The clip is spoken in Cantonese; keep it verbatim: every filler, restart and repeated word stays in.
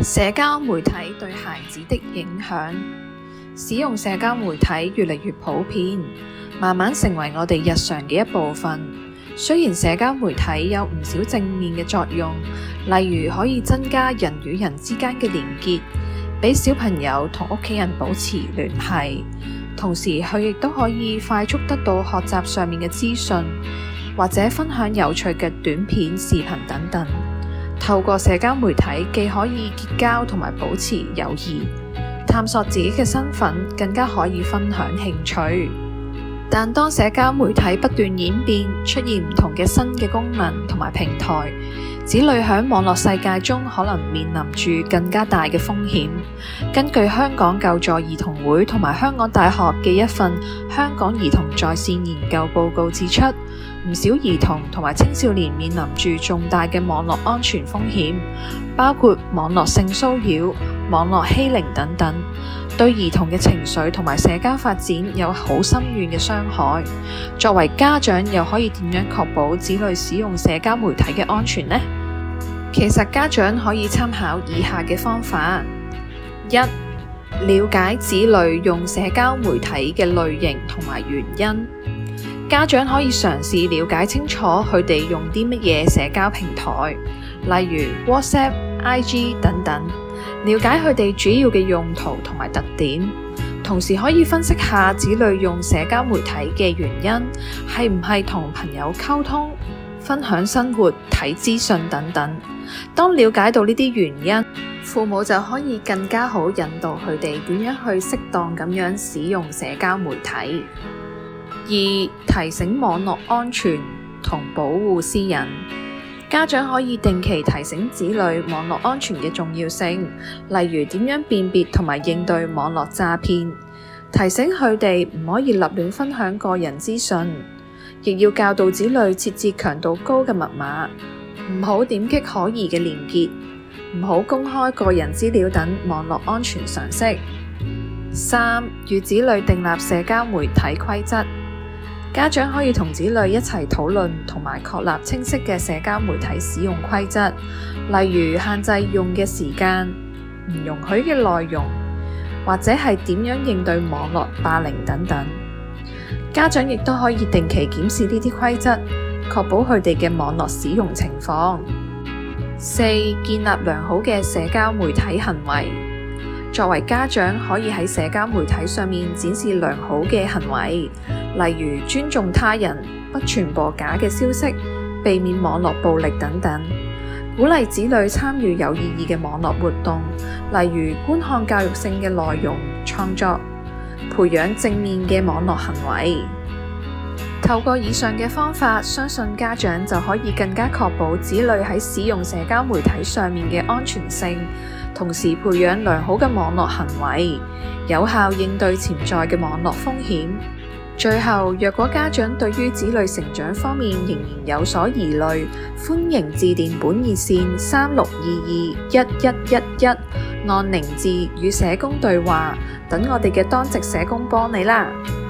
社交媒體對孩子的影響。使用社交媒體越嚟越普遍，慢慢成為我哋日常嘅一部分。雖然社交媒體有唔少正面嘅作用，例如可以增加人與人之間嘅連結，俾小朋友同屋企人保持聯繫，同時佢亦都可以快速得到學習上面嘅資訊，或者分享有趣嘅短片、視頻等等。透過社交媒體，既可以結交同埋保持友誼，探索自己嘅身份，更加可以分享興趣。但當社交媒體不斷演變，出現唔同嘅新嘅功能同埋平台，子女喺網絡世界中可能面臨住更加大嘅風險。根據香港救助兒童會同埋香港大學嘅一份香港兒童在線研究報告指出，唔少兒童同埋青少年面臨住重大嘅網絡安全風險，包括網絡性騷擾、網絡欺凌等等，對兒童嘅情緒同埋社交發展有好深遠嘅傷害。作為家長，又可以點樣確保子女使用社交媒體嘅安全呢？其實家長可以參考以下嘅方法：一、了解子女用社交媒體嘅類型同埋原因。家長可以嘗試了解清楚佢哋用啲乜嘢社交平台，例如 WhatsApp、I G 等等，了解佢哋主要嘅用途同埋特點，同時可以分析下子女用社交媒體嘅原因係唔係同朋友溝通、分享生活、睇資訊等等。當了解到呢啲原因，父母就可以更加好引導佢哋點樣去適當咁樣使用社交媒體。二、提醒網絡安全同保護私隱。家長可以定期提醒子女網絡安全嘅重要性，例如點樣辨別同埋應對網絡詐騙，提醒佢哋唔可以立亂分享個人資訊，亦要教導子女設置強度高嘅密碼，唔好點擊可疑嘅連結，唔好公開個人資料等網絡安全常識。三、與子女訂立社交媒體規則。家長可以同子女一齊討論同埋確立清晰嘅社交媒體使用規則，例如限制用嘅時間、唔容許嘅內容，或者係點樣應對網絡霸凌等等。家長亦都可以定期檢視呢啲規則，確保佢哋嘅網絡使用情況。四、建立良好嘅社交媒體行為。作為家長，可以喺社交媒體上面展示良好嘅行為，例如尊重他人、不傳播假嘅消息、避免網絡暴力等等。鼓勵子女參與有意義嘅網絡活動，例如觀看教育性嘅內容創作，培養正面嘅網絡行為。透過以上嘅方法，相信家長就可以更加確保子女喺使用社交媒體上面嘅安全性，同時培養良好嘅網絡行為，有效應對潛在嘅網絡風險。最後，若果家長對於子女成長方面仍然有所疑慮，歡迎致電本熱線三六二二一一一一，按寧字與社工對話，等我哋嘅當值社工幫你啦。